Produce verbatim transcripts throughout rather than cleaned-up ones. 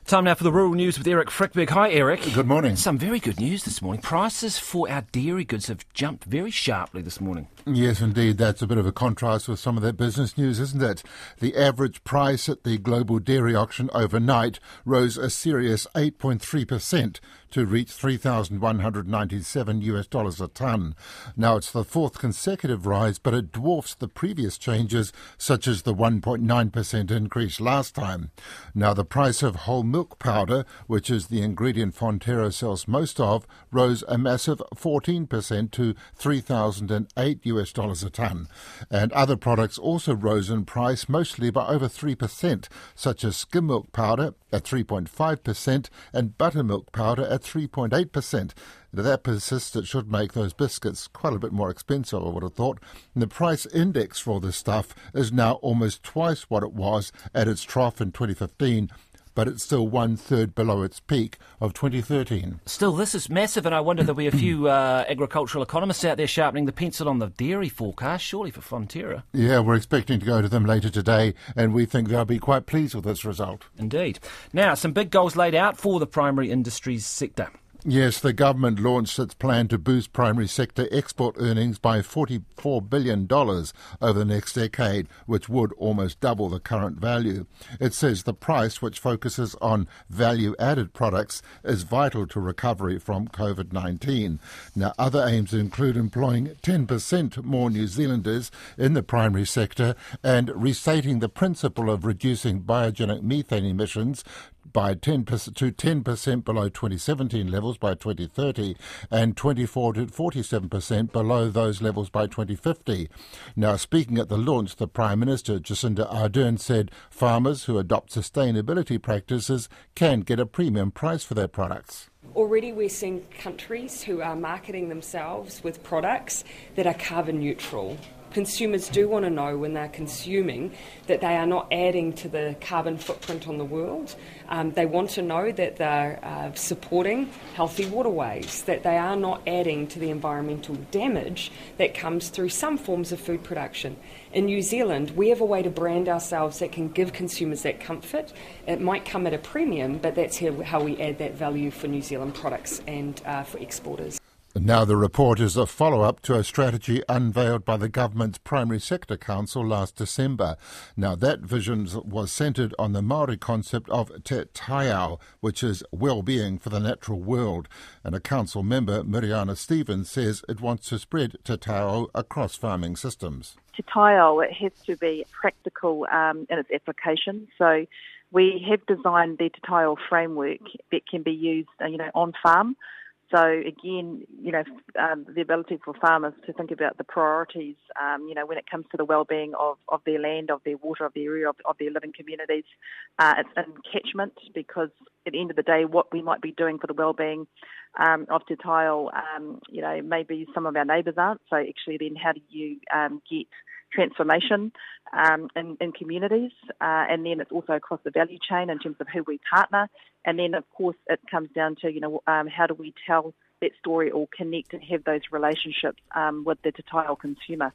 Time now for the Rural News with Eric Frickberg. Hi, Eric. Good morning. Some very good news this morning. Prices for our dairy goods have jumped very sharply this morning. Yes, indeed. That's a bit of a contrast with some of that business news, isn't it? The average price at the global dairy auction overnight rose a serious eight point three percent to reach three thousand one hundred ninety-seven US dollars a tonne. Now, it's the fourth consecutive rise, but it dwarfs the previous changes, such as the one point nine percent increase last time. Now, the price of whole milk powder, which is the ingredient Fonterra sells most of, rose a massive fourteen percent to three thousand eight US dollars a tonne. And other products also rose in price, mostly by over three percent, such as skim milk powder at three point five percent and buttermilk powder at three point eight percent. If that persists, it should make those biscuits quite a bit more expensive, I would have thought. And the price index for all this stuff is now almost twice what it was at its trough in twenty fifteen, but it's still one-third below its peak of twenty thirteen. Still, this is massive, and I wonder there'll be a few uh, agricultural economists out there sharpening the pencil on the dairy forecast, surely for Fonterra. Yeah, we're expecting to go to them later today, and we think they'll be quite pleased with this result. Indeed. Now, some big goals laid out for the primary industries sector. Yes, the government launched its plan to boost primary sector export earnings by forty-four billion dollars over the next decade, which would almost double the current value. It says the price, which focuses on value-added products, is vital to recovery from COVID nineteen. Now, other aims include employing ten percent more New Zealanders in the primary sector and restating the principle of reducing biogenic methane emissions by ten percent to ten percent below twenty seventeen levels by twenty thirty and twenty-four to forty-seven percent below those levels by twenty fifty. Now, speaking at the launch, the Prime Minister, Jacinda Ardern, said farmers who adopt sustainability practices can get a premium price for their products. Already we're seeing countries who are marketing themselves with products that are carbon neutral. Consumers do want to know when they're consuming that they are not adding to the carbon footprint on the world. Um, they want to know that they're uh, supporting healthy waterways, that they are not adding to the environmental damage that comes through some forms of food production. In New Zealand, we have a way to brand ourselves that can give consumers that comfort. It might come at a premium, but that's how we add that value for New Zealand products and uh, for exporters. Now, the report is a follow-up to a strategy unveiled by the government's Primary Sector Council last December. Now, that vision was centred on the Māori concept of te taiao, which is well-being for the natural world. And a council member, Miriana Stevens, says it wants to spread te taiao across farming systems. Te taiao, it has to be practical um, in its application. So we have designed the te taiao framework that can be used, uh, you know, on farm. So again, you know, um, the ability for farmers to think about the priorities, um, you know, when it comes to the well-being of, of their land, of their water, of their area, of, of their living communities. Uh, it's in catchment because at the end of the day, what we might be doing for the well-being um, of Te Taiao, um, you know, maybe some of our neighbours aren't. So actually then how do you um, get transformation um, in, in communities, uh, and then it's also across the value chain in terms of who we partner, and then of course it comes down to, you know, um, how do we tell that story or connect and have those relationships um, with the Te Taiao consumer.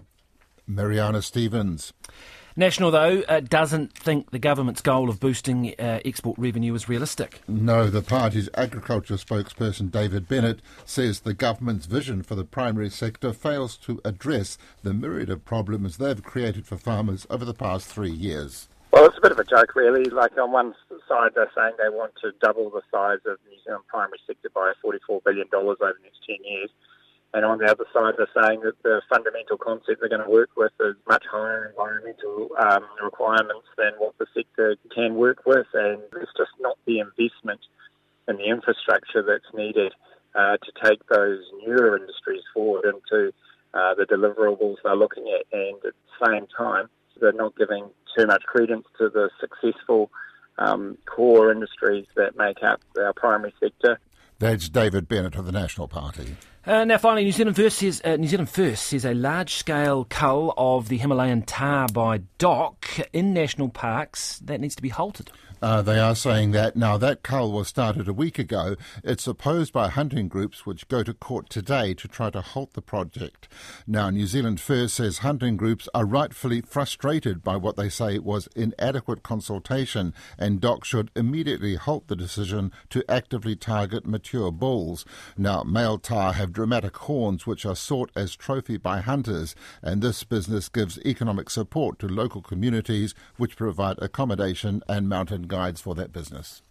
Miriana Stevens. National, though, uh, doesn't think the government's goal of boosting uh, export revenue is realistic. No, the party's agriculture spokesperson David Bennett says the government's vision for the primary sector fails to address the myriad of problems they've created for farmers over the past three years. Well, it's a bit of a joke, really. Like, on one side, they're saying they want to double the size of New Zealand primary sector by forty-four billion dollars over the next ten years. And on the other side, they're saying that the fundamental concept they're going to work with is much higher environmental um, requirements than what the sector can work with. And it's just not the investment in the infrastructure that's needed uh, to take those newer industries forward into uh, the deliverables they're looking at. And at the same time, they're not giving too much credence to the successful um, core industries that make up our primary sector. That's David Bennett of the National Party. Uh, now, finally, New Zealand First says uh, New Zealand First says a large-scale cull of the Himalayan tar by D O C in national parks that needs to be halted. Uh, they are saying that. Now, that cull was started a week ago. It's opposed by hunting groups which go to court today to try to halt the project. Now, New Zealand Fur says hunting groups are rightfully frustrated by what they say was inadequate consultation, and D O C should immediately halt the decision to actively target mature bulls. Now, male tahr have dramatic horns which are sought as trophy by hunters, and this business gives economic support to local communities which provide accommodation and mountain guides for that business.